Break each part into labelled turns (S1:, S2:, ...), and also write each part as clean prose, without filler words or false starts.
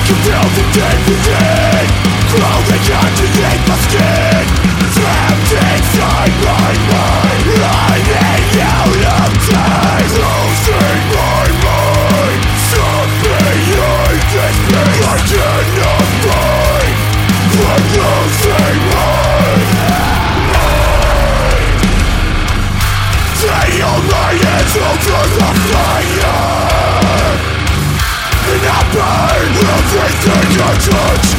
S1: can feel the dead within, crawling underneath my skin, trapped inside my mind, running out of time, losing my mind, stuck behind this pain. I cannot fight, I'm losing my mind. They hold my hands over the fire, and I burn everything I touch.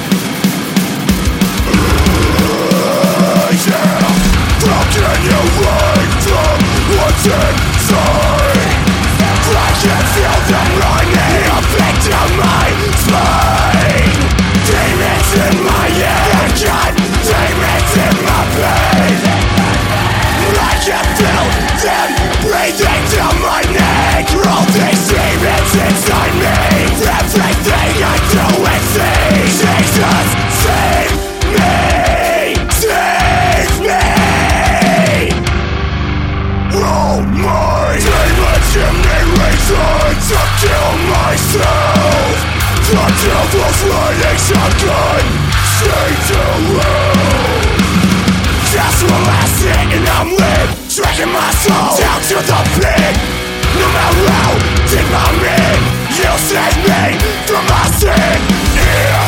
S1: Yeah, broken away from what's inside. I can feel them running up into my spine. Demons in my head, God, demons in my pain. I can feel them breathing down my neck. All these demons inside me, everything I do and see. Jesus, save me, save me. Oh my demons give me reason to kill myself. The devil's lighting shotgun, stay too low. Just one last hit and I'm lit, dragging my soul down to the pit. No matter how deep I'm in, you'll save me from my sin. Yeah.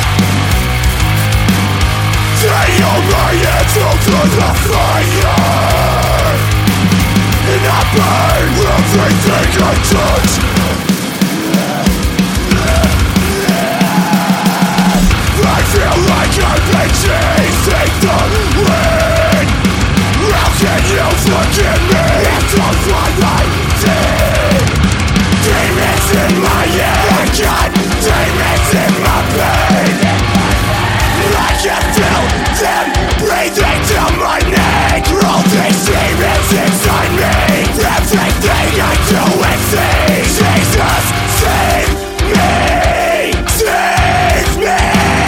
S1: They hold my hands over the fire, and I burn everything I touch. I feel like I've been chasing the wind. How can you forgive me after what I did? Demons in my head, God, demons in my pain. I can feel them breathing down my neck. All these demons inside me, everything I do and see. Jesus, save me, save me.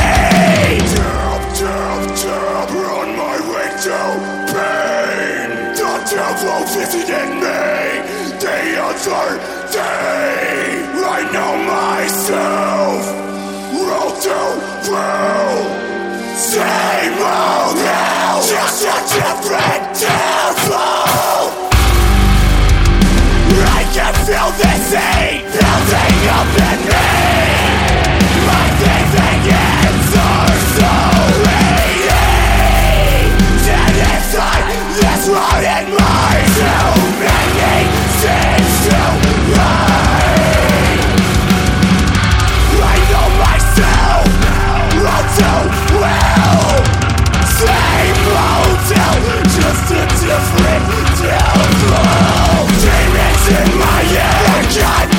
S1: Tap, run my way to pain. The devil visiting me, the other day. I know myself, roll to roll. Same old hell, just a different devil. I can feel this hate building up in me. My thinking ends are so easy. Dead inside this rotten mind. Too many sins to hide. I know myself, all too well. Same hotel, just a different devil. Demons in my head, God.